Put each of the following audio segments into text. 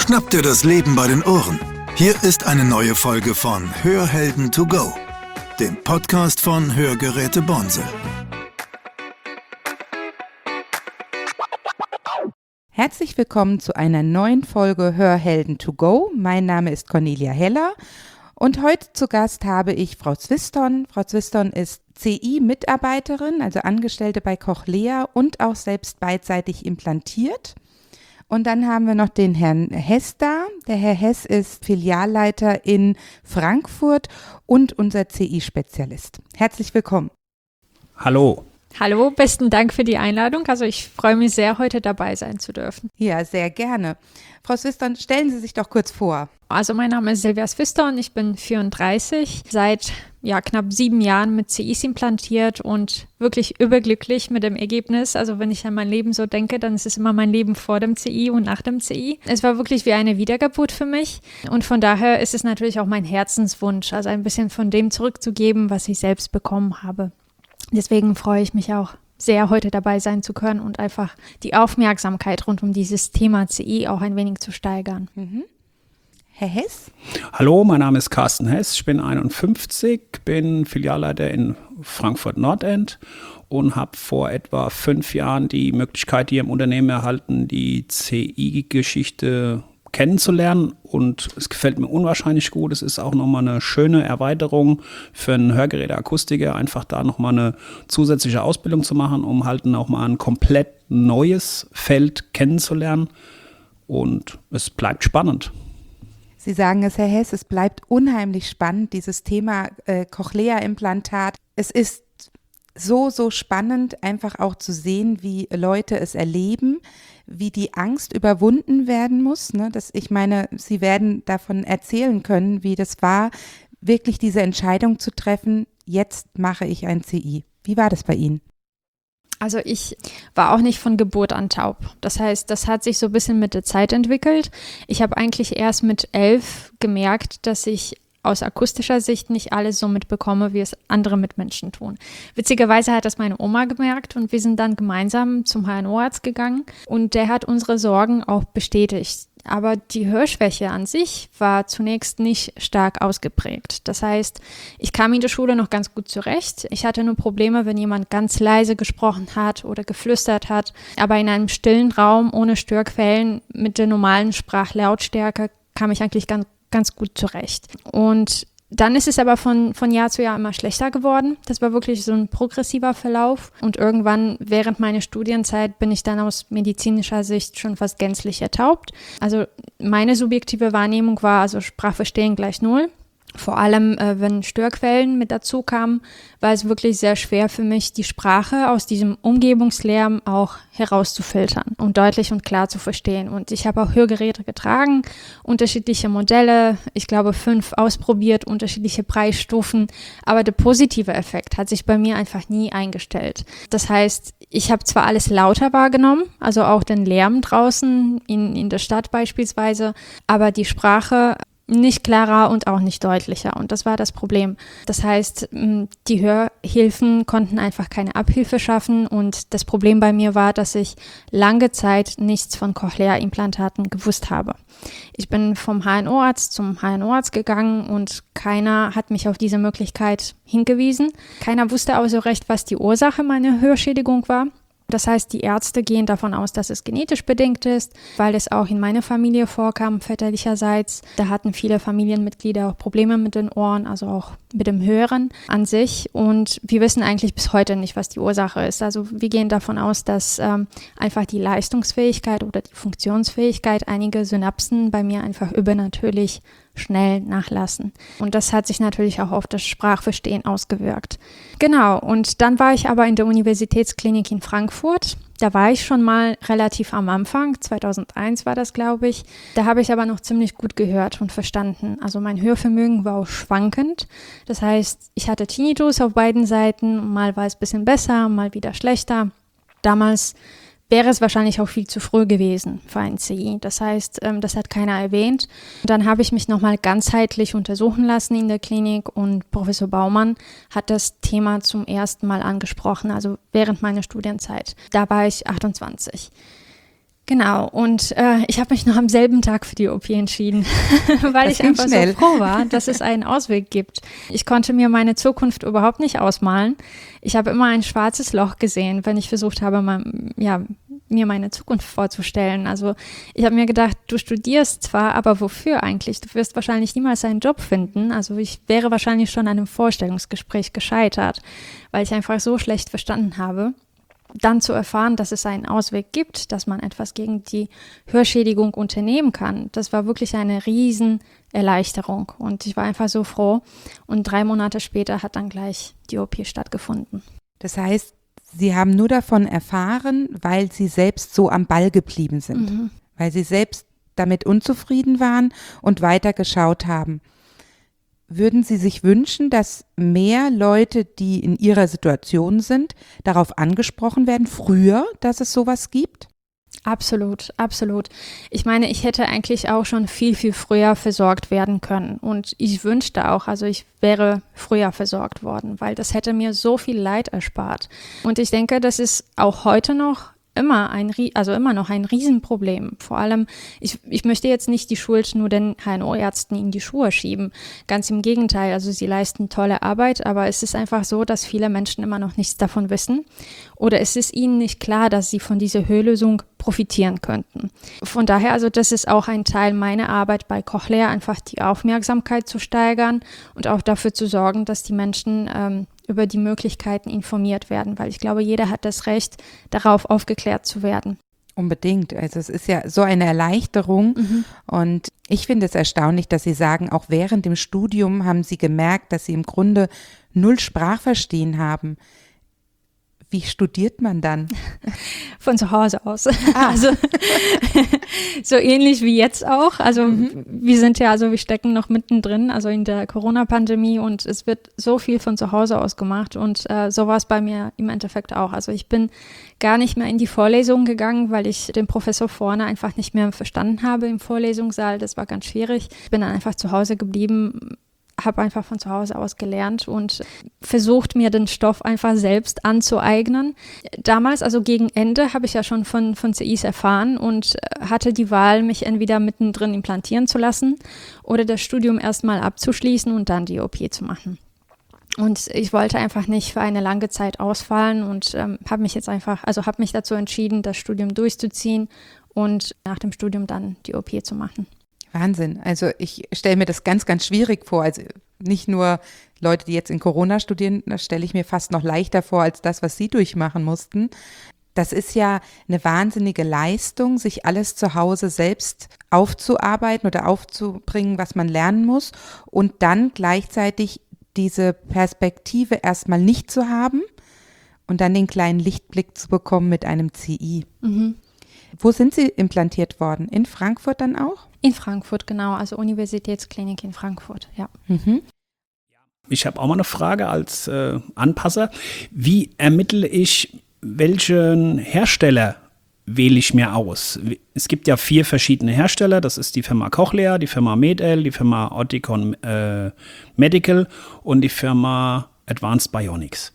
Schnapp dir das Leben bei den Ohren. Hier ist eine neue Folge von Hörhelden to go, dem Podcast von Hörgeräte Bonse. Herzlich willkommen zu einer neuen Folge Hörhelden to go. Mein Name ist Cornelia Heller und heute zu Gast habe ich Frau Zwiston. Frau Zwiston ist CI-Mitarbeiterin, also Angestellte bei Cochlea und auch selbst beidseitig implantiert. Und dann haben wir noch den Herrn Hess da. Der Herr Hess ist Filialleiter in Frankfurt und unser CI-Spezialist. Herzlich willkommen. Hallo. Hallo, besten Dank für die Einladung. Also ich freue mich sehr, heute dabei sein zu dürfen. Ja, sehr gerne. Frau Zwiston, stellen Sie sich doch kurz vor. Also mein Name ist Silvia Zwiston, ich bin 34, seit knapp 7 Jahren mit CIs implantiert und wirklich überglücklich mit dem Ergebnis. Also wenn ich an mein Leben so denke, dann ist es immer mein Leben vor dem CI und nach dem CI. Es war wirklich wie eine Wiedergeburt für mich und von daher ist es natürlich auch mein Herzenswunsch, also ein bisschen von dem zurückzugeben, was ich selbst bekommen habe. Deswegen freue ich mich auch sehr, heute dabei sein zu können und einfach die Aufmerksamkeit rund um dieses Thema CI auch ein wenig zu steigern. Mhm. Herr Hess? Hallo, mein Name ist Carsten Hess, ich bin 51, bin Filialleiter in Frankfurt Nordend und habe vor etwa 5 Jahren die Möglichkeit hier im Unternehmen erhalten, die CI-Geschichte kennenzulernen und es gefällt mir unwahrscheinlich gut. Es ist auch nochmal eine schöne Erweiterung für einen Hörgeräteakustiker, einfach da nochmal eine zusätzliche Ausbildung zu machen, um halt nochmal ein komplett neues Feld kennenzulernen und es bleibt spannend. Sie sagen es, Herr Hess, es bleibt unheimlich spannend, dieses Thema Cochlea-Implantat. Es ist so spannend, einfach auch zu sehen, wie Leute es erleben, wie die Angst überwunden werden muss. Ne? Ich meine, Sie werden davon erzählen können, wie das war, wirklich diese Entscheidung zu treffen, jetzt mache ich ein CI. Wie war das bei Ihnen? Also ich war auch nicht von Geburt an taub. Das heißt, das hat sich so ein bisschen mit der Zeit entwickelt. Ich habe eigentlich erst mit 11 gemerkt, dass ich aus akustischer Sicht nicht alles so mitbekomme, wie es andere Mitmenschen tun. Witzigerweise hat das meine Oma gemerkt und wir sind dann gemeinsam zum HNO-Arzt gegangen und der hat unsere Sorgen auch bestätigt. Aber die Hörschwäche an sich war zunächst nicht stark ausgeprägt. Das heißt, ich kam in der Schule noch ganz gut zurecht. Ich hatte nur Probleme, wenn jemand ganz leise gesprochen hat oder geflüstert hat. Aber in einem stillen Raum ohne Störquellen mit der normalen Sprachlautstärke kam ich eigentlich ganz gut zurecht. Und dann ist es aber von Jahr zu Jahr immer schlechter geworden. Das war wirklich so ein progressiver Verlauf. Und irgendwann während meiner Studienzeit bin ich dann aus medizinischer Sicht schon fast gänzlich ertaubt. Also meine subjektive Wahrnehmung war also Sprachverstehen gleich 0. Vor allem, wenn Störquellen mit dazu kamen, war es wirklich sehr schwer für mich, die Sprache aus diesem Umgebungslärm auch herauszufiltern und deutlich und klar zu verstehen. Und ich habe auch Hörgeräte getragen, unterschiedliche Modelle, ich glaube 5 ausprobiert, unterschiedliche Preisstufen. Aber der positive Effekt hat sich bei mir einfach nie eingestellt. Das heißt, ich habe zwar alles lauter wahrgenommen, also auch den Lärm draußen in der Stadt beispielsweise, aber die Sprache nicht klarer und auch nicht deutlicher. Und das war das Problem. Das heißt, die Hörhilfen konnten einfach keine Abhilfe schaffen. Und das Problem bei mir war, dass ich lange Zeit nichts von Cochlea-Implantaten gewusst habe. Ich bin vom HNO-Arzt zum HNO-Arzt gegangen und keiner hat mich auf diese Möglichkeit hingewiesen. Keiner wusste auch so recht, was die Ursache meiner Hörschädigung war. Das heißt, die Ärzte gehen davon aus, dass es genetisch bedingt ist, weil es auch in meiner Familie vorkam, väterlicherseits. Da hatten viele Familienmitglieder auch Probleme mit den Ohren, also auch mit dem Hören an sich. Und wir wissen eigentlich bis heute nicht, was die Ursache ist. Also wir gehen davon aus, dass einfach die Leistungsfähigkeit oder die Funktionsfähigkeit einiger Synapsen bei mir einfach übernatürlich schnell nachlassen. Und das hat sich natürlich auch auf das Sprachverstehen ausgewirkt. Genau, und dann war ich aber in der Universitätsklinik in Frankfurt. Da war ich schon mal relativ am Anfang, 2001 war das, glaube ich. Da habe ich aber noch ziemlich gut gehört und verstanden. Also mein Hörvermögen war auch schwankend. Das heißt, ich hatte Tinnitus auf beiden Seiten. Mal war es ein bisschen besser, mal wieder schlechter. Damals wäre es wahrscheinlich auch viel zu früh gewesen für ein CI. Das heißt, das hat keiner erwähnt. Dann habe ich mich nochmal ganzheitlich untersuchen lassen in der Klinik und Professor Baumann hat das Thema zum ersten Mal angesprochen, also während meiner Studienzeit. Da war ich 28. Genau, und ich habe mich noch am selben Tag für die OP entschieden, weil ich einfach so froh war, dass es einen Ausweg gibt. Ich konnte mir meine Zukunft überhaupt nicht ausmalen. Ich habe immer ein schwarzes Loch gesehen, wenn ich versucht habe, mir meine Zukunft vorzustellen. Also ich habe mir gedacht, du studierst zwar, aber wofür eigentlich? Du wirst wahrscheinlich niemals einen Job finden. Also ich wäre wahrscheinlich schon an einem Vorstellungsgespräch gescheitert, weil ich einfach so schlecht verstanden habe. Dann zu erfahren, dass es einen Ausweg gibt, dass man etwas gegen die Hörschädigung unternehmen kann, das war wirklich eine Riesenerleichterung. Und ich war einfach so froh. Und 3 Monate später hat dann gleich die OP stattgefunden. Das heißt, Sie haben nur davon erfahren, weil Sie selbst so am Ball geblieben sind, weil Sie selbst damit unzufrieden waren und weitergeschaut haben. Würden Sie sich wünschen, dass mehr Leute, die in Ihrer Situation sind, darauf angesprochen werden, früher, dass es sowas gibt? Absolut, absolut. Ich meine, ich hätte eigentlich auch schon viel, viel früher versorgt werden können. Und ich wünschte auch, also ich wäre früher versorgt worden, weil das hätte mir so viel Leid erspart. Und ich denke, das ist auch heute noch immer noch ein Riesenproblem. Vor allem, ich möchte jetzt nicht die Schuld nur den HNO-Ärzten in die Schuhe schieben. Ganz im Gegenteil, also sie leisten tolle Arbeit, aber es ist einfach so, dass viele Menschen immer noch nichts davon wissen. Oder es ist ihnen nicht klar, dass sie von dieser Hörlösung profitieren könnten. Von daher, also das ist auch ein Teil meiner Arbeit bei Cochlea, einfach die Aufmerksamkeit zu steigern und auch dafür zu sorgen, dass die Menschen über die Möglichkeiten informiert werden, weil ich glaube, jeder hat das Recht, darauf aufgeklärt zu werden. Unbedingt. Also es ist ja so eine Erleichterung und ich finde es erstaunlich, dass Sie sagen, auch während dem Studium haben Sie gemerkt, dass Sie im Grunde 0 Sprachverstehen haben. Wie studiert man dann? Von zu Hause aus. Also so ähnlich wie jetzt auch. Also wir stecken noch mittendrin, also in der Corona-Pandemie und es wird so viel von zu Hause aus gemacht und so war es bei mir im Endeffekt auch. Also ich bin gar nicht mehr in die Vorlesung gegangen, weil ich den Professor vorne einfach nicht mehr verstanden habe im Vorlesungssaal. Das war ganz schwierig. Ich bin dann einfach zu Hause geblieben, habe einfach von zu Hause aus gelernt und versucht, mir den Stoff einfach selbst anzueignen. Damals, also gegen Ende, habe ich ja schon von CIs erfahren und hatte die Wahl, mich entweder mittendrin implantieren zu lassen oder das Studium erstmal abzuschließen und dann die OP zu machen. Und ich wollte einfach nicht für eine lange Zeit ausfallen und habe mich dazu entschieden, das Studium durchzuziehen und nach dem Studium dann die OP zu machen. Wahnsinn. Also ich stelle mir das ganz, ganz schwierig vor. Also nicht nur Leute, die jetzt in Corona studieren, das stelle ich mir fast noch leichter vor als das, was Sie durchmachen mussten. Das ist ja eine wahnsinnige Leistung, sich alles zu Hause selbst aufzuarbeiten oder aufzubringen, was man lernen muss und dann gleichzeitig diese Perspektive erstmal nicht zu haben und dann den kleinen Lichtblick zu bekommen mit einem CI. Wo sind Sie implantiert worden? In Frankfurt dann auch? In Frankfurt, genau. Also Universitätsklinik in Frankfurt, ja. Ich habe auch mal eine Frage als Anpasser. Wie ermittle ich, welchen Hersteller wähle ich mir aus? Es gibt ja 4 verschiedene Hersteller. Das ist die Firma Cochlea, die Firma Med-El, die Firma Oticon Medical und die Firma Advanced Bionics.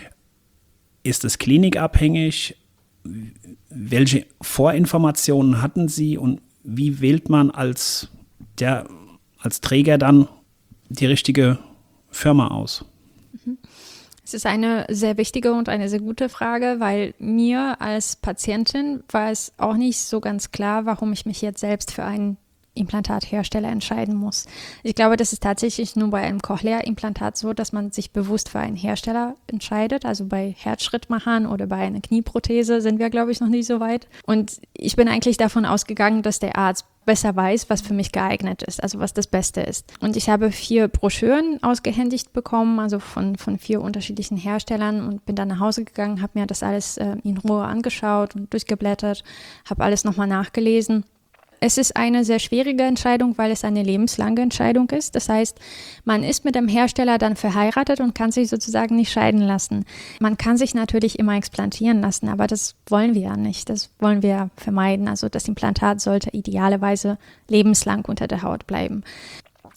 Ist es klinikabhängig? Welche Vorinformationen hatten Sie und wie wählt man als Träger dann die richtige Firma aus? Es ist eine sehr wichtige und eine sehr gute Frage, weil mir als Patientin war es auch nicht so ganz klar, warum ich mich jetzt selbst für einen Implantathersteller entscheiden muss. Ich glaube, das ist tatsächlich nur bei einem Cochlea-Implantat so, dass man sich bewusst für einen Hersteller entscheidet. Also bei Herzschrittmachern oder bei einer Knieprothese sind wir, glaube ich, noch nicht so weit. Und ich bin eigentlich davon ausgegangen, dass der Arzt besser weiß, was für mich geeignet ist, also was das Beste ist. Und ich habe 4 Broschüren ausgehändigt bekommen, also von 4 unterschiedlichen Herstellern und bin dann nach Hause gegangen, habe mir das alles in Ruhe angeschaut und durchgeblättert, habe alles nochmal nachgelesen. Es ist eine sehr schwierige Entscheidung, weil es eine lebenslange Entscheidung ist. Das heißt, man ist mit dem Hersteller dann verheiratet und kann sich sozusagen nicht scheiden lassen. Man kann sich natürlich immer explantieren lassen, aber das wollen wir ja nicht. Das wollen wir vermeiden. Also das Implantat sollte idealerweise lebenslang unter der Haut bleiben.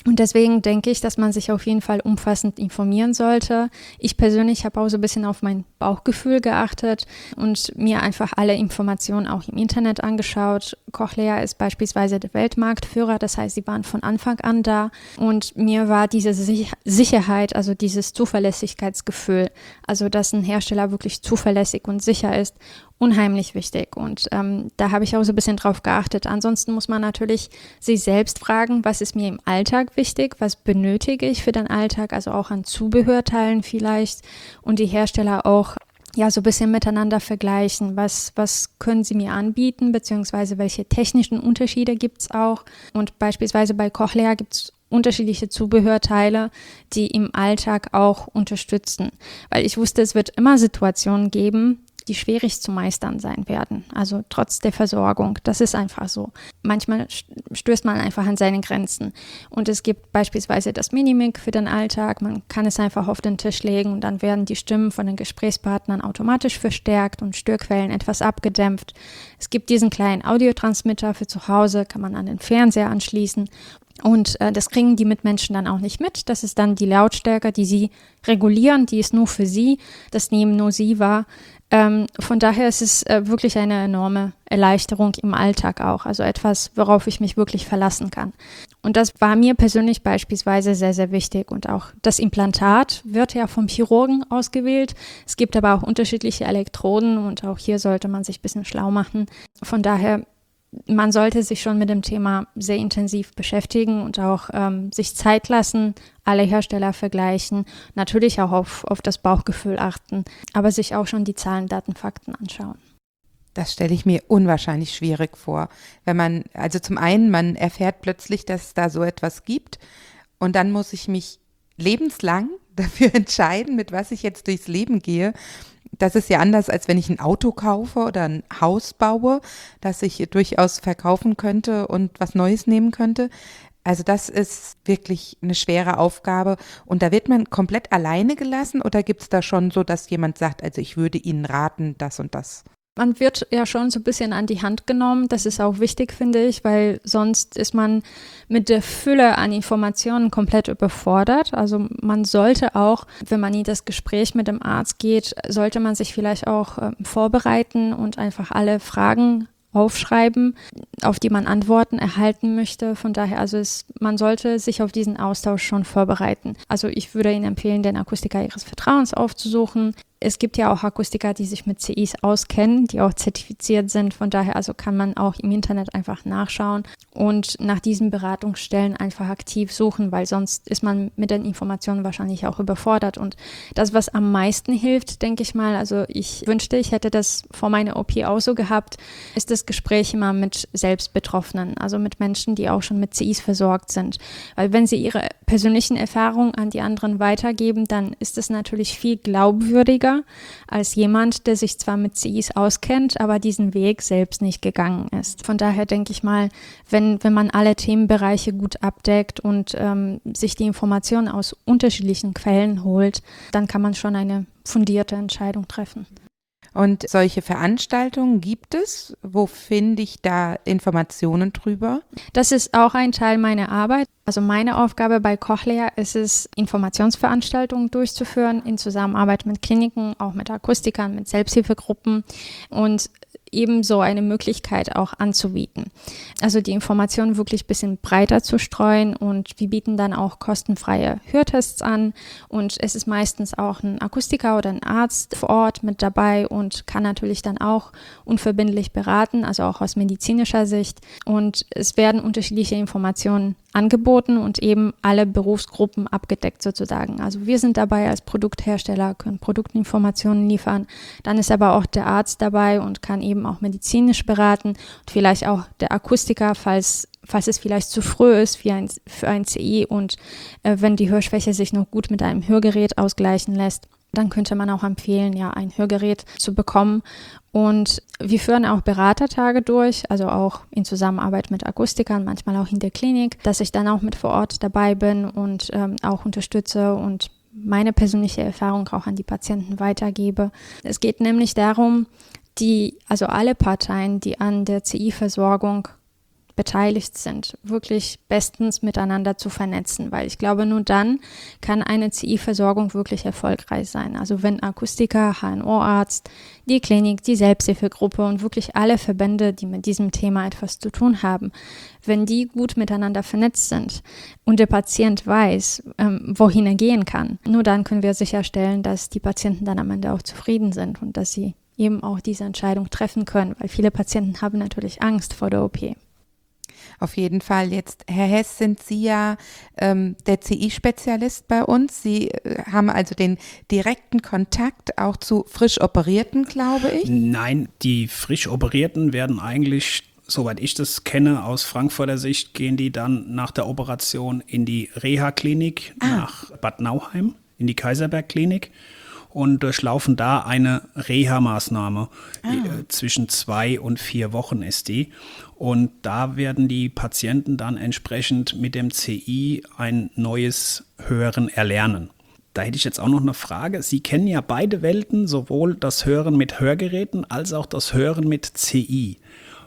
Und deswegen denke ich, dass man sich auf jeden Fall umfassend informieren sollte. Ich persönlich habe auch so ein bisschen auf mein Bauchgefühl geachtet und mir einfach alle Informationen auch im Internet angeschaut. Cochlear ist beispielsweise der Weltmarktführer, das heißt, sie waren von Anfang an da. Und mir war diese Sicherheit, also dieses Zuverlässigkeitsgefühl, also dass ein Hersteller wirklich zuverlässig und sicher ist, unheimlich wichtig. Und da habe ich auch so ein bisschen drauf geachtet. Ansonsten muss man natürlich sich selbst fragen, was ist mir im Alltag wichtig, was benötige ich für den Alltag, also auch an Zubehörteilen vielleicht, und die Hersteller auch ja so ein bisschen miteinander vergleichen, was können sie mir anbieten, beziehungsweise welche technischen Unterschiede gibt es auch. Und beispielsweise bei Cochlear gibt es unterschiedliche Zubehörteile, die im Alltag auch unterstützen. Weil ich wusste, es wird immer Situationen geben, die schwierig zu meistern sein werden, also trotz der Versorgung. Das ist einfach so. Manchmal stößt man einfach an seine Grenzen. Und es gibt beispielsweise das Minimic für den Alltag. Man kann es einfach auf den Tisch legen und dann werden die Stimmen von den Gesprächspartnern automatisch verstärkt und Störquellen etwas abgedämpft. Es gibt diesen kleinen Audiotransmitter für zu Hause, kann man an den Fernseher anschließen. Und das kriegen die Mitmenschen dann auch nicht mit. Das ist dann die Lautstärke, die sie regulieren, die ist nur für sie, das nehmen nur sie wahr. Von daher ist es wirklich eine enorme Erleichterung im Alltag auch, also etwas, worauf ich mich wirklich verlassen kann. Und das war mir persönlich beispielsweise sehr, sehr wichtig. Und auch das Implantat wird ja vom Chirurgen ausgewählt. Es gibt aber auch unterschiedliche Elektroden und auch hier sollte man sich ein bisschen schlau machen. Von daher, man sollte sich schon mit dem Thema sehr intensiv beschäftigen und auch sich Zeit lassen, alle Hersteller vergleichen, natürlich auch auf das Bauchgefühl achten, aber sich auch schon die Zahlen, Daten, Fakten anschauen. Das stelle ich mir unwahrscheinlich schwierig vor, wenn man, also zum einen, man erfährt plötzlich, dass es da so etwas gibt und dann muss ich mich lebenslang dafür entscheiden, mit was ich jetzt durchs Leben gehe. Das ist ja anders, als wenn ich ein Auto kaufe oder ein Haus baue, das ich durchaus verkaufen könnte und was Neues nehmen könnte. Also das ist wirklich eine schwere Aufgabe. Und da wird man komplett alleine gelassen oder gibt es da schon so, dass jemand sagt, also ich würde Ihnen raten, das und das? Man wird ja schon so ein bisschen an die Hand genommen. Das ist auch wichtig, finde ich, weil sonst ist man mit der Fülle an Informationen komplett überfordert. Also man sollte auch, wenn man in das Gespräch mit dem Arzt geht, sollte man sich vielleicht auch vorbereiten und einfach alle Fragen aufschreiben, auf die man Antworten erhalten möchte. Von daher, also man sollte sich auf diesen Austausch schon vorbereiten. Also ich würde Ihnen empfehlen, den Akustiker Ihres Vertrauens aufzusuchen. Es gibt ja auch Akustiker, die sich mit CIs auskennen, die auch zertifiziert sind. Von daher also kann man auch im Internet einfach nachschauen und nach diesen Beratungsstellen einfach aktiv suchen, weil sonst ist man mit den Informationen wahrscheinlich auch überfordert. Und das, was am meisten hilft, denke ich mal, also ich wünschte, ich hätte das vor meiner OP auch so gehabt, ist das Gespräch immer mit Selbstbetroffenen, also mit Menschen, die auch schon mit CIs versorgt sind. Weil wenn sie ihre persönlichen Erfahrungen an die anderen weitergeben, dann ist es natürlich viel glaubwürdiger als jemand, der sich zwar mit CIs auskennt, aber diesen Weg selbst nicht gegangen ist. Von daher denke ich mal, wenn man alle Themenbereiche gut abdeckt und sich die Informationen aus unterschiedlichen Quellen holt, dann kann man schon eine fundierte Entscheidung treffen. Und solche Veranstaltungen gibt es? Wo finde ich da Informationen drüber? Das ist auch ein Teil meiner Arbeit. Also meine Aufgabe bei Cochlear ist es, Informationsveranstaltungen durchzuführen in Zusammenarbeit mit Kliniken, auch mit Akustikern, mit Selbsthilfegruppen und ebenso eine Möglichkeit auch anzubieten. Also die Informationen wirklich ein bisschen breiter zu streuen und wir bieten dann auch kostenfreie Hörtests an und es ist meistens auch ein Akustiker oder ein Arzt vor Ort mit dabei und kann natürlich dann auch unverbindlich beraten, also auch aus medizinischer Sicht und es werden unterschiedliche Informationen angeboten und eben alle Berufsgruppen abgedeckt sozusagen. Also wir sind dabei als Produkthersteller, können Produktinformationen liefern. Dann ist aber auch der Arzt dabei und kann eben auch medizinisch beraten und vielleicht auch der Akustiker, falls es vielleicht zu früh ist für ein CI und wenn die Hörschwäche sich noch gut mit einem Hörgerät ausgleichen lässt, dann könnte man auch empfehlen, ja, ein Hörgerät zu bekommen. Und wir führen auch Beratertage durch, also auch in Zusammenarbeit mit Akustikern, manchmal auch in der Klinik, dass ich dann auch mit vor Ort dabei bin und auch unterstütze und meine persönliche Erfahrung auch an die Patienten weitergebe. Es geht nämlich darum, also alle Parteien, die an der CI-Versorgung beteiligt sind, wirklich bestens miteinander zu vernetzen, weil ich glaube, nur dann kann eine CI-Versorgung wirklich erfolgreich sein. Also wenn Akustiker, HNO-Arzt, die Klinik, die Selbsthilfegruppe und wirklich alle Verbände, die mit diesem Thema etwas zu tun haben, wenn die gut miteinander vernetzt sind und der Patient weiß, wohin er gehen kann, nur dann können wir sicherstellen, dass die Patienten dann am Ende auch zufrieden sind und dass sie eben auch diese Entscheidung treffen können, weil viele Patienten haben natürlich Angst vor der OP. Auf jeden Fall. Jetzt, Herr Hess, sind Sie ja der CI-Spezialist bei uns. Sie haben also den direkten Kontakt auch zu frisch Operierten, glaube ich. Nein, die frisch Operierten werden eigentlich, soweit ich das kenne, aus Frankfurter Sicht, gehen die dann nach der Operation in die Reha-Klinik nach Bad Nauheim, in die Kaiserberg-Klinik. Und durchlaufen da eine Reha-Maßnahme. Zwischen 2 und 4 Wochen ist die. Und da werden die Patienten dann entsprechend mit dem CI ein neues Hören erlernen. Da hätte ich jetzt auch noch eine Frage. Sie kennen ja beide Welten, sowohl das Hören mit Hörgeräten als auch das Hören mit CI.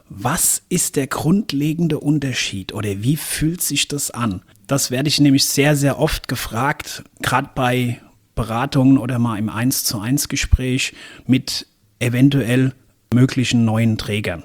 Was ist der grundlegende Unterschied oder wie fühlt sich das an? Das werde ich nämlich sehr, sehr oft gefragt, gerade bei Beratungen oder mal im 1:1 Gespräch mit eventuell möglichen neuen Trägern.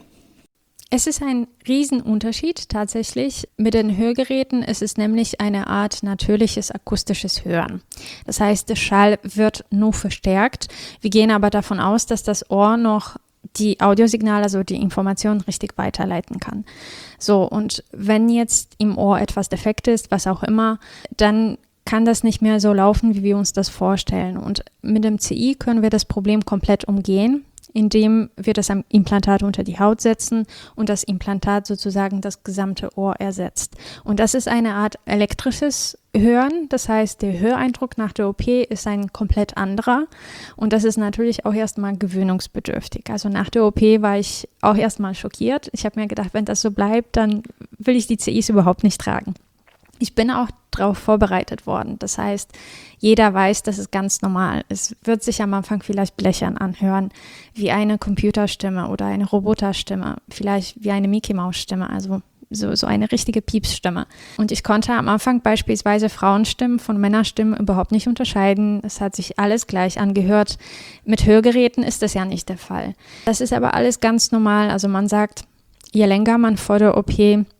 Es ist ein Riesenunterschied tatsächlich. Mit den Hörgeräten ist es nämlich eine Art natürliches akustisches Hören. Das heißt, der Schall wird nur verstärkt. Wir gehen aber davon aus, dass das Ohr noch die Audiosignale, also die Informationen richtig weiterleiten kann. So, und wenn jetzt im Ohr etwas defekt ist, was auch immer, dann kann das nicht mehr so laufen, wie wir uns das vorstellen. Und mit dem CI können wir das Problem komplett umgehen, indem wir das Implantat unter die Haut setzen und das Implantat sozusagen das gesamte Ohr ersetzt. Und das ist eine Art elektrisches Hören, das heißt, der Höreindruck nach der OP ist ein komplett anderer und das ist natürlich auch erstmal gewöhnungsbedürftig. Also nach der OP war ich auch erstmal schockiert. Ich habe mir gedacht, wenn das so bleibt, dann will ich die CIs überhaupt nicht tragen. Ich bin auch darauf vorbereitet worden. Das heißt, jeder weiß, das ist ganz normal. Es wird sich am Anfang vielleicht blechern anhören, wie eine Computerstimme oder eine Roboterstimme, vielleicht wie eine Mickey-Maus-Stimme, also so eine richtige Piepsstimme. Und ich konnte am Anfang beispielsweise Frauenstimmen von Männerstimmen überhaupt nicht unterscheiden. Es hat sich alles gleich angehört. Mit Hörgeräten ist das ja nicht der Fall. Das ist aber alles ganz normal. Also man sagt, je länger man vor der OP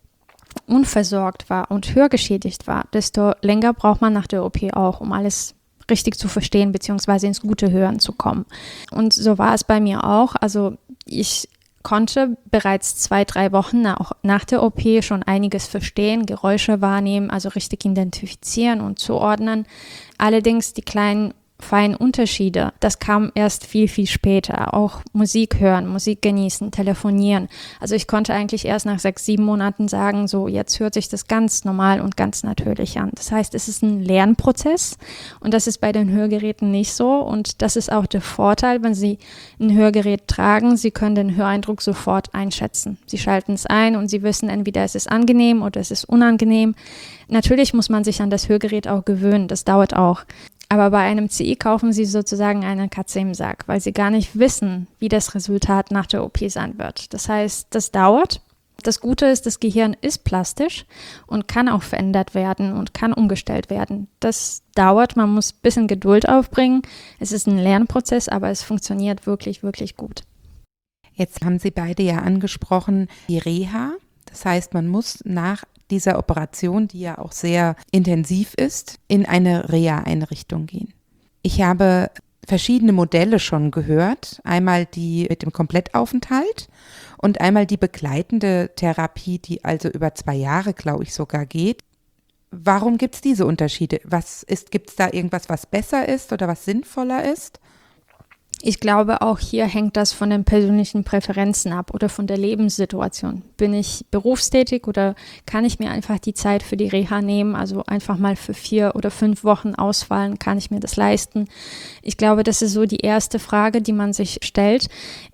unversorgt war und hörgeschädigt war, desto länger braucht man nach der OP auch, um alles richtig zu verstehen bzw. ins gute Hören zu kommen. Und so war es bei mir auch. Also ich konnte bereits 2-3 Wochen auch nach der OP schon einiges verstehen, Geräusche wahrnehmen, also richtig identifizieren und zuordnen. Allerdings die kleinen feinen Unterschiede, das kam erst viel, viel später. Auch Musik hören, Musik genießen, telefonieren. Also ich konnte eigentlich erst nach 6-7 Monaten sagen, so jetzt hört sich das ganz normal und ganz natürlich an. Das heißt, es ist ein Lernprozess und das ist bei den Hörgeräten nicht so und das ist auch der Vorteil, wenn Sie ein Hörgerät tragen, Sie können den Höreindruck sofort einschätzen. Sie schalten es ein und Sie wissen entweder es ist angenehm oder es ist unangenehm. Natürlich muss man sich an das Hörgerät auch gewöhnen, das dauert auch. Aber bei einem CI kaufen Sie sozusagen eine Katze im Sack, weil Sie gar nicht wissen, wie das Resultat nach der OP sein wird. Das heißt, das dauert. Das Gute ist, das Gehirn ist plastisch und kann auch verändert werden und kann umgestellt werden. Das dauert, man muss ein bisschen Geduld aufbringen. Es ist ein Lernprozess, aber es funktioniert wirklich, wirklich gut. Jetzt haben Sie beide ja angesprochen, die Reha. Das heißt, man muss nach dieser Operation, die ja auch sehr intensiv ist, in eine Reha-Einrichtung gehen. Ich habe verschiedene Modelle schon gehört. Einmal die mit dem Komplettaufenthalt und einmal die begleitende Therapie, die also über 2 Jahre, glaube ich, sogar geht. Warum gibt es diese Unterschiede? Gibt es da irgendwas, was besser ist oder was sinnvoller ist? Ich glaube, auch hier hängt das von den persönlichen Präferenzen ab oder von der Lebenssituation. Bin ich berufstätig oder kann ich mir einfach die Zeit für die Reha nehmen, also einfach mal für 4 oder 5 Wochen ausfallen, kann ich mir das leisten? Ich glaube, das ist so die erste Frage, die man sich stellt.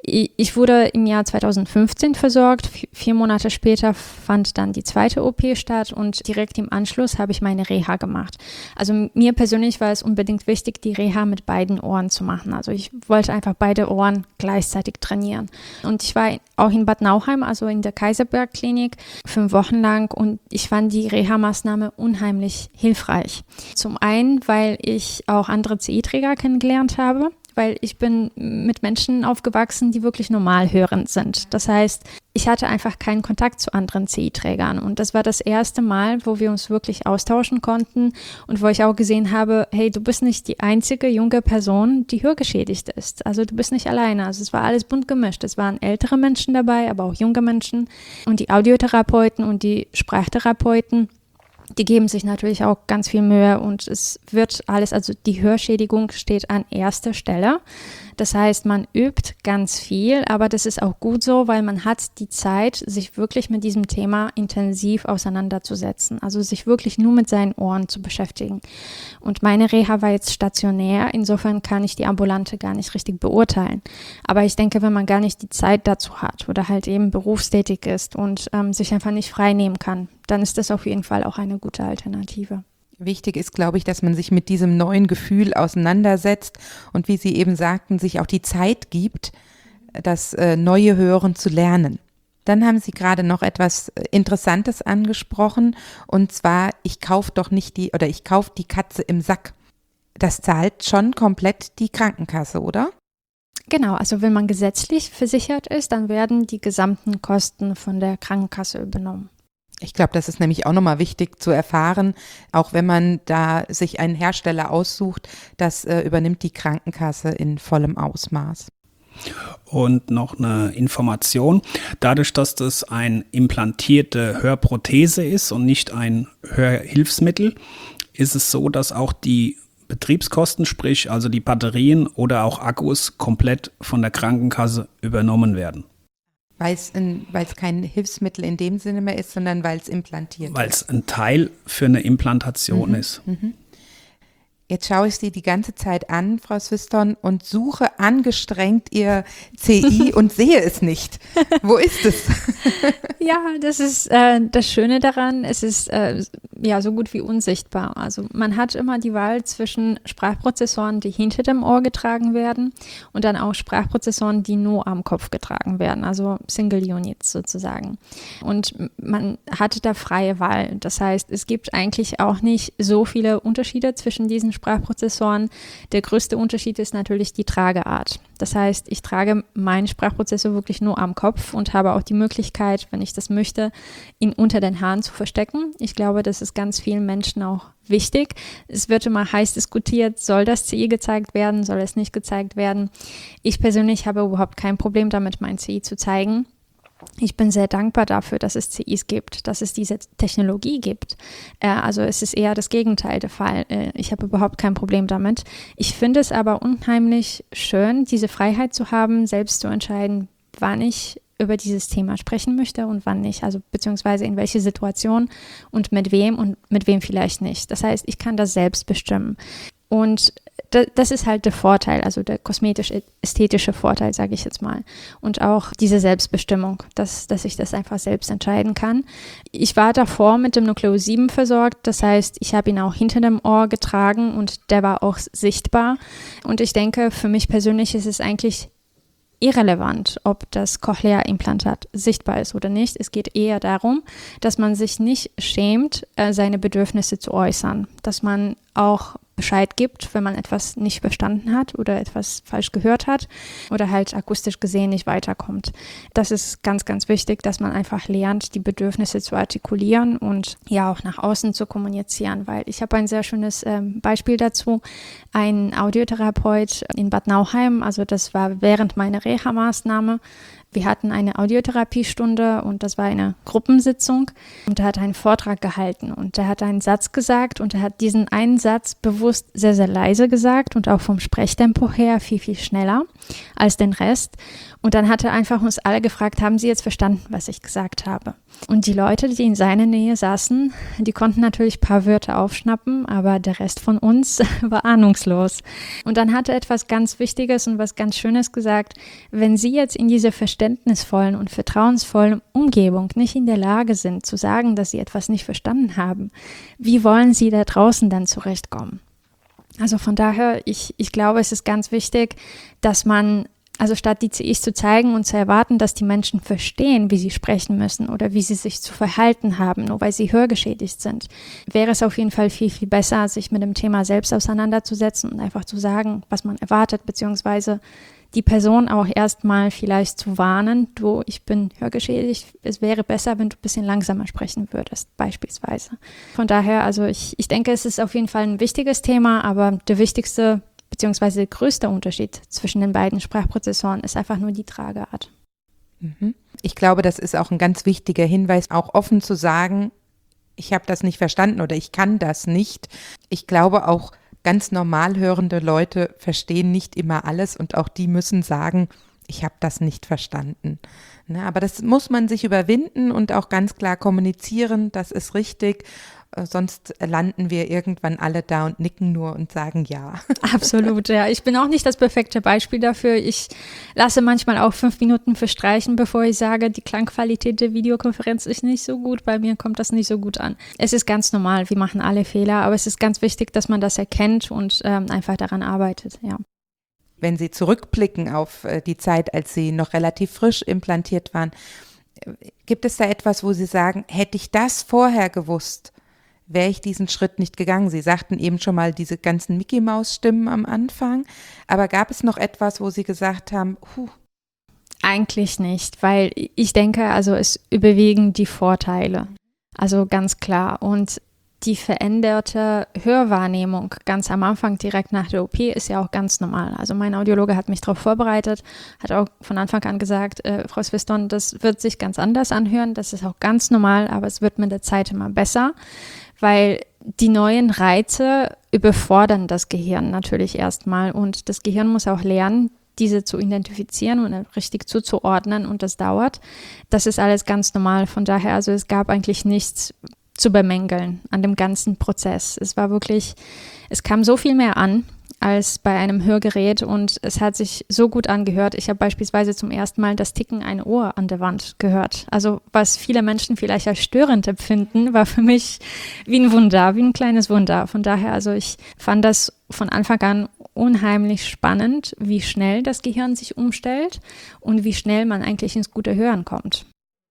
Ich wurde im Jahr 2015 versorgt. 4 Monate später fand dann die zweite OP statt und direkt im Anschluss habe ich meine Reha gemacht. Also mir persönlich war es unbedingt wichtig, die Reha mit beiden Ohren zu machen. Also ich wollte einfach beide Ohren gleichzeitig trainieren. Und ich war auch in Bad Nauheim, also in der Kaiserberg-Klinik, 5 Wochen lang und ich fand die Reha-Maßnahme unheimlich hilfreich. Zum einen, weil ich auch andere CI-Träger kennengelernt habe, weil ich bin mit Menschen aufgewachsen, die wirklich normal hörend sind. Das heißt, ich hatte einfach keinen Kontakt zu anderen CI-Trägern und das war das erste Mal, wo wir uns wirklich austauschen konnten und wo ich auch gesehen habe, hey, du bist nicht die einzige junge Person, die hörgeschädigt ist. Also du bist nicht alleine. Also es war alles bunt gemischt. Es waren ältere Menschen dabei, aber auch junge Menschen und die Audiotherapeuten und die Sprachtherapeuten. Die geben sich natürlich auch ganz viel Mühe und es wird alles, also die Hörschädigung steht an erster Stelle. Das heißt, man übt ganz viel, aber das ist auch gut so, weil man hat die Zeit, sich wirklich mit diesem Thema intensiv auseinanderzusetzen, also sich wirklich nur mit seinen Ohren zu beschäftigen. Und meine Reha war jetzt stationär, insofern kann ich die ambulante gar nicht richtig beurteilen. Aber ich denke, wenn man gar nicht die Zeit dazu hat oder halt eben berufstätig ist und sich einfach nicht frei nehmen kann, dann ist das auf jeden Fall auch eine gute Alternative. Wichtig ist, glaube ich, dass man sich mit diesem neuen Gefühl auseinandersetzt und wie Sie eben sagten, sich auch die Zeit gibt, das neue Hören zu lernen. Dann haben Sie gerade noch etwas Interessantes angesprochen und zwar, ich kaufe die Katze im Sack. Das zahlt schon komplett die Krankenkasse, oder? Genau, also wenn man gesetzlich versichert ist, dann werden die gesamten Kosten von der Krankenkasse übernommen. Ich glaube, das ist nämlich auch nochmal wichtig zu erfahren, auch wenn man da sich einen Hersteller aussucht, das übernimmt die Krankenkasse in vollem Ausmaß. Und noch eine Information, dadurch, dass das eine implantierte Hörprothese ist und nicht ein Hörhilfsmittel, ist es so, dass auch die Betriebskosten, sprich also die Batterien oder auch Akkus, komplett von der Krankenkasse übernommen werden. Weil es kein Hilfsmittel in dem Sinne mehr ist, sondern weil es implantiert ist. Weil es ein Teil für eine Implantation ist. Mhm. Jetzt schaue ich Sie die ganze Zeit an, Frau Swiston, und suche angestrengt Ihr CI und sehe es nicht. Wo ist es? Ja, das ist das Schöne daran. Es ist so gut wie unsichtbar. Also man hat immer die Wahl zwischen Sprachprozessoren, die hinter dem Ohr getragen werden und dann auch Sprachprozessoren, die nur am Kopf getragen werden, also Single Units sozusagen. Und man hat da freie Wahl. Das heißt, es gibt eigentlich auch nicht so viele Unterschiede zwischen diesen Sprachprozessoren. Der größte Unterschied ist natürlich die Trageart. Das heißt, ich trage meinen Sprachprozessor wirklich nur am Kopf und habe auch die Möglichkeit, wenn ich das möchte, ihn unter den Haaren zu verstecken. Ich glaube, das ist ganz vielen Menschen auch wichtig. Es wird immer heiß diskutiert, soll das CI gezeigt werden, soll es nicht gezeigt werden. Ich persönlich habe überhaupt kein Problem damit, mein CI zu zeigen. Ich bin sehr dankbar dafür, dass es CIs gibt, dass es diese Technologie gibt. Also es ist eher das Gegenteil der Fall. Ich habe überhaupt kein Problem damit. Ich finde es aber unheimlich schön, diese Freiheit zu haben, selbst zu entscheiden, wann ich über dieses Thema sprechen möchte und wann nicht. Also beziehungsweise in welche Situation und mit wem vielleicht nicht. Das heißt, ich kann das selbst bestimmen. Und das ist halt der Vorteil, also der kosmetisch-ästhetische Vorteil, sage ich jetzt mal. Und auch diese Selbstbestimmung, dass ich das einfach selbst entscheiden kann. Ich war davor mit dem Nucleo 7 versorgt, das heißt, ich habe ihn auch hinter dem Ohr getragen und der war auch sichtbar. Und ich denke, für mich persönlich ist es eigentlich irrelevant, ob das Cochlea-Implantat sichtbar ist oder nicht. Es geht eher darum, dass man sich nicht schämt, seine Bedürfnisse zu äußern, dass man auch Bescheid gibt, wenn man etwas nicht verstanden hat oder etwas falsch gehört hat oder halt akustisch gesehen nicht weiterkommt. Das ist ganz, ganz wichtig, dass man einfach lernt, die Bedürfnisse zu artikulieren und ja auch nach außen zu kommunizieren, weil ich habe ein sehr schönes Beispiel dazu. Ein Audiotherapeut in Bad Nauheim, also das war während meiner Reha-Maßnahme, Wir hatten eine Audiotherapiestunde und das war eine Gruppensitzung und er hat einen Vortrag gehalten und er hat einen Satz gesagt und er hat diesen einen Satz bewusst sehr, sehr leise gesagt und auch vom Sprechtempo her viel, viel schneller als den Rest. Und dann hat er einfach uns alle gefragt, haben Sie jetzt verstanden, was ich gesagt habe? Und die Leute, die in seiner Nähe saßen, die konnten natürlich ein paar Wörter aufschnappen, aber der Rest von uns war ahnungslos. Und dann hat er etwas ganz Wichtiges und was ganz Schönes gesagt: Wenn Sie jetzt in dieser verständnisvollen und vertrauensvollen Umgebung nicht in der Lage sind, zu sagen, dass Sie etwas nicht verstanden haben, wie wollen Sie da draußen dann zurechtkommen? Also von daher, ich glaube, es ist ganz wichtig, dass man, also statt die CIs zu zeigen und zu erwarten, dass die Menschen verstehen, wie sie sprechen müssen oder wie sie sich zu verhalten haben, nur weil sie hörgeschädigt sind, wäre es auf jeden Fall viel, viel besser, sich mit dem Thema selbst auseinanderzusetzen und einfach zu sagen, was man erwartet, beziehungsweise die Person auch erstmal vielleicht zu warnen: Du, ich bin hörgeschädigt, es wäre besser, wenn du ein bisschen langsamer sprechen würdest, beispielsweise. Von daher, also ich denke, es ist auf jeden Fall ein wichtiges Thema, aber der wichtigste beziehungsweise der größte Unterschied zwischen den beiden Sprachprozessoren ist einfach nur die Trageart. Ich glaube, das ist auch ein ganz wichtiger Hinweis, auch offen zu sagen, ich habe das nicht verstanden oder ich kann das nicht. Ich glaube auch, ganz normal hörende Leute verstehen nicht immer alles und auch die müssen sagen, ich habe das nicht verstanden. Ne, aber das muss man sich überwinden und auch ganz klar kommunizieren, das ist richtig. Sonst landen wir irgendwann alle da und nicken nur und sagen ja. Absolut, ja. Ich bin auch nicht das perfekte Beispiel dafür. Ich lasse manchmal auch 5 Minuten verstreichen, bevor ich sage, die Klangqualität der Videokonferenz ist nicht so gut. Bei mir kommt das nicht so gut an. Es ist ganz normal, wir machen alle Fehler, aber es ist ganz wichtig, dass man das erkennt und einfach daran arbeitet, ja. Wenn Sie zurückblicken auf die Zeit, als Sie noch relativ frisch implantiert waren, gibt es da etwas, wo Sie sagen, hätte ich das vorher gewusst, wäre ich diesen Schritt nicht gegangen? Sie sagten eben schon mal diese ganzen Mickey-Maus-Stimmen am Anfang, aber gab es noch etwas, wo Sie gesagt haben, Eigentlich nicht, weil ich denke, also es überwiegen die Vorteile, also ganz klar. Und die veränderte Hörwahrnehmung ganz am Anfang, direkt nach der OP, ist ja auch ganz normal. Also mein Audiologe hat mich darauf vorbereitet, hat auch von Anfang an gesagt, Frau Swiston, das wird sich ganz anders anhören, das ist auch ganz normal, aber es wird mit der Zeit immer besser, weil die neuen Reize überfordern das Gehirn natürlich erstmal und das Gehirn muss auch lernen, diese zu identifizieren und richtig zuzuordnen und das dauert. Das ist alles ganz normal, von daher, also es gab eigentlich nichts zu bemängeln an dem ganzen Prozess. Es war wirklich, es kam so viel mehr an als bei einem Hörgerät und es hat sich so gut angehört. Ich habe beispielsweise zum ersten Mal das Ticken einer Uhr an der Wand gehört. Also was viele Menschen vielleicht als störend empfinden, war für mich wie ein Wunder, wie ein kleines Wunder. Von daher, also ich fand das von Anfang an unheimlich spannend, wie schnell das Gehirn sich umstellt und wie schnell man eigentlich ins gute Hören kommt.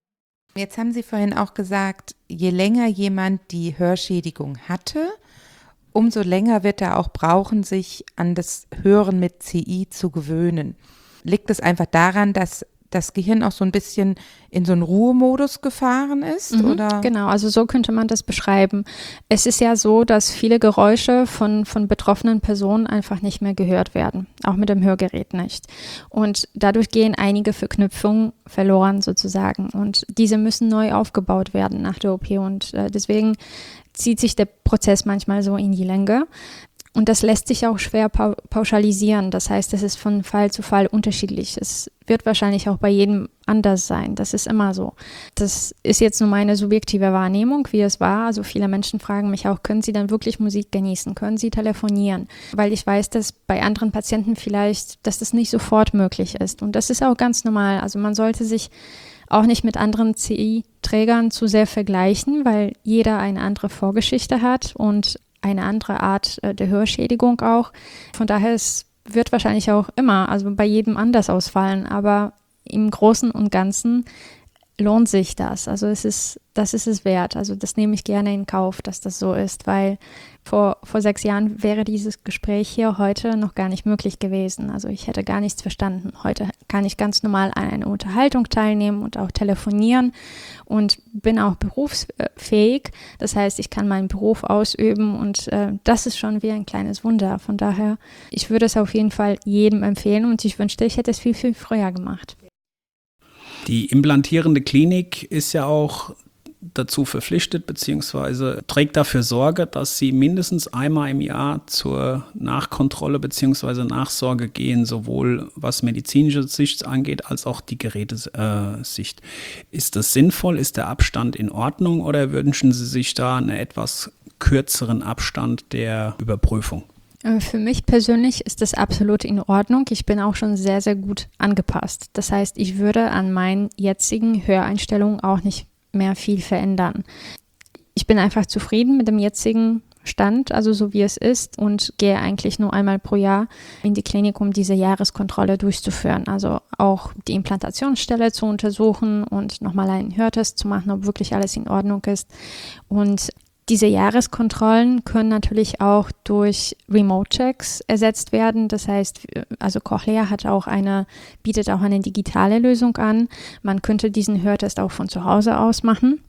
Jetzt haben Sie vorhin auch gesagt, je länger jemand die Hörschädigung hatte, umso länger wird er auch brauchen, sich an das Hören mit CI zu gewöhnen. Liegt es einfach daran, dass das Gehirn auch so ein bisschen in so einen Ruhemodus gefahren ist? Oder? Genau, also so könnte man das beschreiben. Es ist ja so, dass viele Geräusche von betroffenen Personen einfach nicht mehr gehört werden, auch mit dem Hörgerät nicht. Und dadurch gehen einige Verknüpfungen verloren sozusagen und diese müssen neu aufgebaut werden nach der OP und deswegen zieht sich der Prozess manchmal so in die Länge. Und das lässt sich auch schwer pauschalisieren. Das heißt, es ist von Fall zu Fall unterschiedlich. Es wird wahrscheinlich auch bei jedem anders sein. Das ist immer so. Das ist jetzt nur meine subjektive Wahrnehmung, wie es war. Also viele Menschen fragen mich auch, können Sie dann wirklich Musik genießen? Können Sie telefonieren? Weil ich weiß, dass bei anderen Patienten vielleicht, dass das nicht sofort möglich ist. Und das ist auch ganz normal. Also man sollte sich auch nicht mit anderen CI-Trägern zu sehr vergleichen, weil jeder eine andere Vorgeschichte hat und eine andere Art der Hörschädigung auch. Von daher, es wird wahrscheinlich auch immer, also bei jedem anders ausfallen, aber im Großen und Ganzen lohnt sich das. Also das ist es wert. Also das nehme ich gerne in Kauf, dass das so ist, weil vor 6 Jahren wäre dieses Gespräch hier heute noch gar nicht möglich gewesen. Also ich hätte gar nichts verstanden. Heute kann ich ganz normal an einer Unterhaltung teilnehmen und auch telefonieren und bin auch berufsfähig. Das heißt, ich kann meinen Beruf ausüben und das ist schon wie ein kleines Wunder. Von daher, ich würde es auf jeden Fall jedem empfehlen und ich wünschte, ich hätte es viel, viel früher gemacht. Die implantierende Klinik ist ja auch dazu verpflichtet bzw. trägt dafür Sorge, dass sie mindestens einmal im Jahr zur Nachkontrolle bzw. Nachsorge gehen, sowohl was medizinische Sicht angeht, als auch die Gerätesicht. Ist das sinnvoll? Ist der Abstand in Ordnung oder wünschen Sie sich da einen etwas kürzeren Abstand der Überprüfung? Für mich persönlich ist das absolut in Ordnung. Ich bin auch schon sehr, sehr gut angepasst. Das heißt, ich würde an meinen jetzigen Höreinstellungen auch nicht mehr viel verändern. Ich bin einfach zufrieden mit dem jetzigen Stand, also so wie es ist, und gehe eigentlich nur einmal pro Jahr in die Klinik, um diese Jahreskontrolle durchzuführen. Also auch die Implantationsstelle zu untersuchen und nochmal einen Hörtest zu machen, ob wirklich alles in Ordnung ist. Und diese Jahreskontrollen können natürlich auch durch Remote-Checks ersetzt werden. Das heißt, also Cochlear bietet auch eine digitale Lösung an. Man könnte diesen Hörtest auch von zu Hause aus machen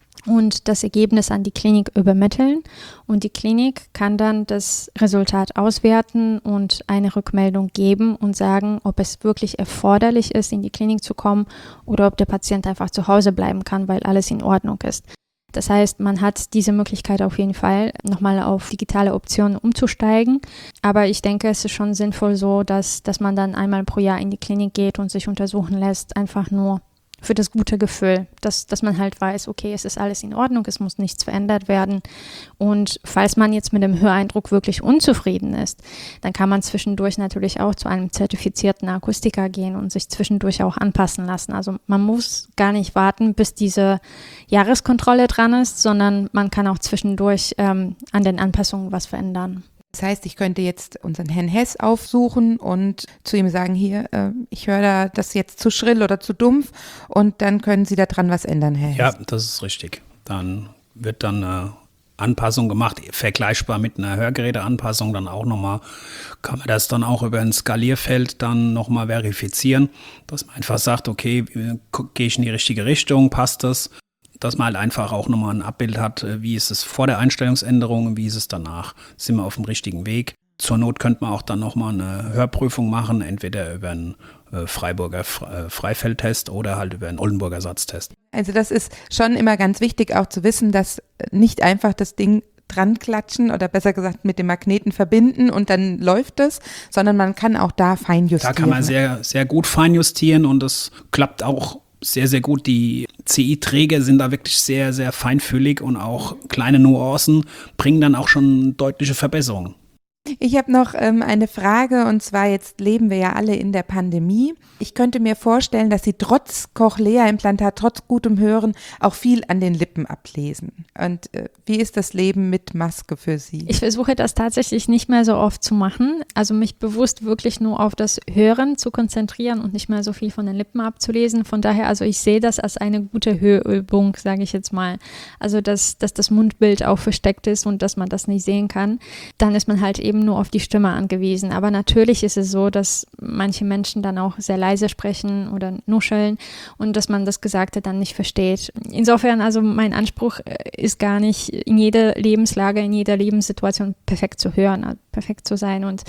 und das Ergebnis an die Klinik übermitteln. Und die Klinik kann dann das Resultat auswerten und eine Rückmeldung geben und sagen, ob es wirklich erforderlich ist, in die Klinik zu kommen oder ob der Patient einfach zu Hause bleiben kann, weil alles in Ordnung ist. Das heißt, man hat diese Möglichkeit auf jeden Fall, nochmal auf digitale Optionen umzusteigen. Aber ich denke, es ist schon sinnvoll so, dass man dann einmal pro Jahr in die Klinik geht und sich untersuchen lässt, einfach nur für das gute Gefühl, dass man halt weiß, okay, es ist alles in Ordnung, es muss nichts verändert werden. Und falls man jetzt mit dem Höreindruck wirklich unzufrieden ist, dann kann man zwischendurch natürlich auch zu einem zertifizierten Akustiker gehen und sich zwischendurch auch anpassen lassen. Also man muss gar nicht warten, bis diese Jahreskontrolle dran ist, sondern man kann auch zwischendurch an den Anpassungen was verändern. Das heißt, ich könnte jetzt unseren Herrn Hess aufsuchen und zu ihm sagen, hier, ich höre da das jetzt zu schrill oder zu dumpf, und dann können Sie da dran was ändern, Herr Hess. Ja, das ist richtig. Dann wird dann eine Anpassung gemacht, vergleichbar mit einer Hörgeräteanpassung dann auch nochmal, kann man das dann auch über ein Skalierfeld dann nochmal verifizieren, dass man einfach sagt, okay, gehe ich in die richtige Richtung, passt das? Dass man halt einfach auch nochmal ein Abbild hat, wie ist es vor der Einstellungsänderung und wie ist es danach. Sind wir auf dem richtigen Weg? Zur Not könnte man auch dann nochmal eine Hörprüfung machen, entweder über einen Freiburger Freifeldtest oder halt über einen Oldenburger Satztest. Also das ist schon immer ganz wichtig auch zu wissen, dass nicht einfach das Ding dran klatschen oder besser gesagt mit dem Magneten verbinden und dann läuft es, sondern man kann auch da feinjustieren. Da kann man sehr, sehr gut feinjustieren und das klappt auch sehr, sehr gut. Die CI-Träger sind da wirklich sehr, sehr feinfühlig und auch kleine Nuancen bringen dann auch schon deutliche Verbesserungen. Ich habe noch eine Frage, und zwar, jetzt leben wir ja alle in der Pandemie. Ich könnte mir vorstellen, dass Sie trotz Cochlea-Implantat, trotz gutem Hören auch viel an den Lippen ablesen. Und wie ist das Leben mit Maske für Sie? Ich versuche das tatsächlich nicht mehr so oft zu machen, also mich bewusst wirklich nur auf das Hören zu konzentrieren und nicht mehr so viel von den Lippen abzulesen. Von daher, also ich sehe das als eine gute Hörübung, sage ich jetzt mal. Also dass das Mundbild auch versteckt ist und dass man das nicht sehen kann. Dann ist man halt eben nur auf die Stimme angewiesen. Aber natürlich ist es so, dass manche Menschen dann auch sehr leise sprechen oder nuscheln und dass man das Gesagte dann nicht versteht. Insofern, also mein Anspruch ist gar nicht, in jeder Lebenslage, in jeder Lebenssituation perfekt zu hören, perfekt zu sein und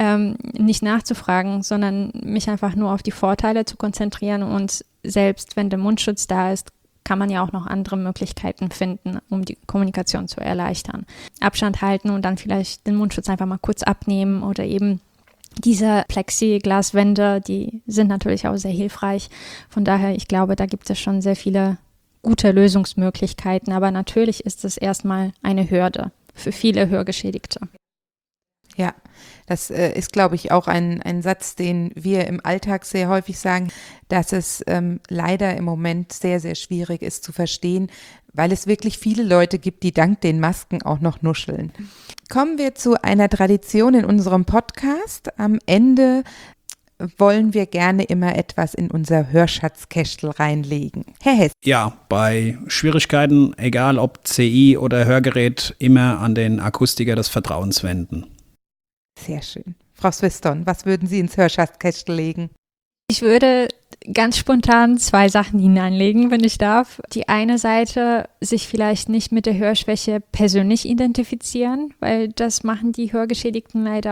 nicht nachzufragen, sondern mich einfach nur auf die Vorteile zu konzentrieren, und selbst wenn der Mundschutz da ist, kann man ja auch noch andere Möglichkeiten finden, um die Kommunikation zu erleichtern. Abstand halten und dann vielleicht den Mundschutz einfach mal kurz abnehmen oder eben diese Plexiglaswände, die sind natürlich auch sehr hilfreich. Von daher, ich glaube, da gibt es schon sehr viele gute Lösungsmöglichkeiten, aber natürlich ist es erstmal eine Hürde für viele Hörgeschädigte. Ja, das ist, glaube ich, auch ein Satz, den wir im Alltag sehr häufig sagen, dass es leider im Moment sehr, sehr schwierig ist zu verstehen, weil es wirklich viele Leute gibt, die dank den Masken auch noch nuscheln. Kommen wir zu einer Tradition in unserem Podcast. Am Ende wollen wir gerne immer etwas in unser Hörschatzkästel reinlegen. Herr Hess. Ja, bei Schwierigkeiten, egal ob CI oder Hörgerät, immer an den Akustiker des Vertrauens wenden. Sehr schön. Frau Swiston, was würden Sie ins Hörschatzkästel legen? Ich würde ganz spontan 2 Sachen hineinlegen, wenn ich darf. Die eine Seite, sich vielleicht nicht mit der Hörschwäche persönlich identifizieren, weil das machen die Hörgeschädigten leider auch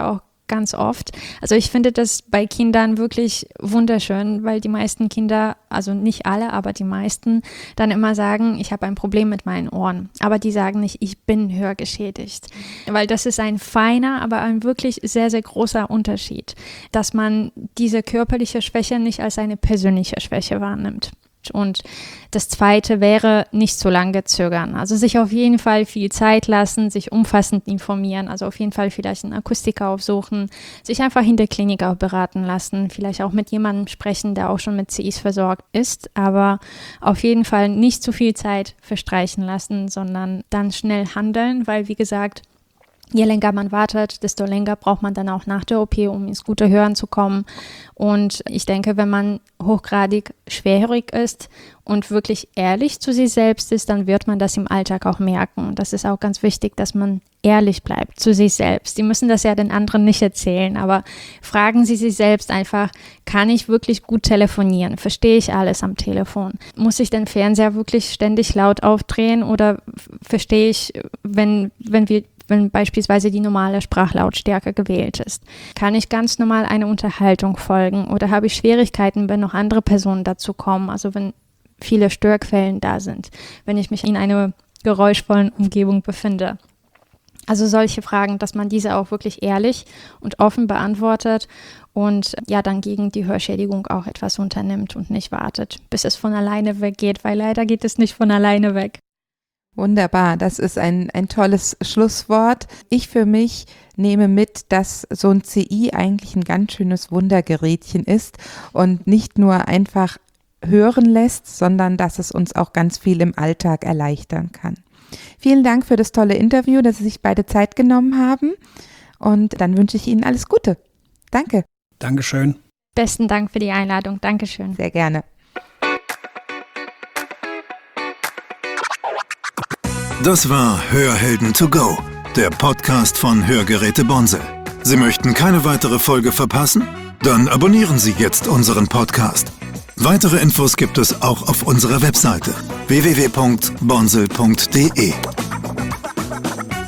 ganz oft. Also ich finde das bei Kindern wirklich wunderschön, weil die meisten Kinder, also nicht alle, aber die meisten, dann immer sagen, ich habe ein Problem mit meinen Ohren. Aber die sagen nicht, ich bin hörgeschädigt. Weil das ist ein feiner, aber ein wirklich sehr, sehr großer Unterschied, dass man diese körperliche Schwäche nicht als eine persönliche Schwäche wahrnimmt. Und das Zweite wäre, nicht so lange zögern. Also sich auf jeden Fall viel Zeit lassen, sich umfassend informieren. Also auf jeden Fall vielleicht einen Akustiker aufsuchen, sich einfach in der Klinik auch beraten lassen, vielleicht auch mit jemandem sprechen, der auch schon mit CIs versorgt ist. Aber auf jeden Fall nicht zu viel Zeit verstreichen lassen, sondern dann schnell handeln, weil wie gesagt, je länger man wartet, desto länger braucht man dann auch nach der OP, um ins gute Hören zu kommen. Und ich denke, wenn man hochgradig schwerhörig ist und wirklich ehrlich zu sich selbst ist, dann wird man das im Alltag auch merken. Und das ist auch ganz wichtig, dass man ehrlich bleibt zu sich selbst. Die müssen das ja den anderen nicht erzählen, aber fragen Sie sich selbst einfach, kann ich wirklich gut telefonieren? Verstehe ich alles am Telefon? Muss ich den Fernseher wirklich ständig laut aufdrehen oder verstehe ich, wenn beispielsweise die normale Sprachlautstärke gewählt ist? Kann ich ganz normal eine Unterhaltung folgen oder habe ich Schwierigkeiten, wenn noch andere Personen dazu kommen, also wenn viele Störquellen da sind, wenn ich mich in einer geräuschvollen Umgebung befinde? Also solche Fragen, dass man diese auch wirklich ehrlich und offen beantwortet und ja dann gegen die Hörschädigung auch etwas unternimmt und nicht wartet, bis es von alleine weggeht, weil leider geht es nicht von alleine weg. Wunderbar, das ist ein tolles Schlusswort. Ich für mich nehme mit, dass so ein CI eigentlich ein ganz schönes Wundergerätchen ist und nicht nur einfach hören lässt, sondern dass es uns auch ganz viel im Alltag erleichtern kann. Vielen Dank für das tolle Interview, dass Sie sich beide Zeit genommen haben und dann wünsche ich Ihnen alles Gute. Danke. Dankeschön. Besten Dank für die Einladung. Dankeschön. Sehr gerne. Das war Hörhelden to go, der Podcast von Hörgeräte Bonsel. Sie möchten keine weitere Folge verpassen? Dann abonnieren Sie jetzt unseren Podcast. Weitere Infos gibt es auch auf unserer Webseite www.bonsel.de.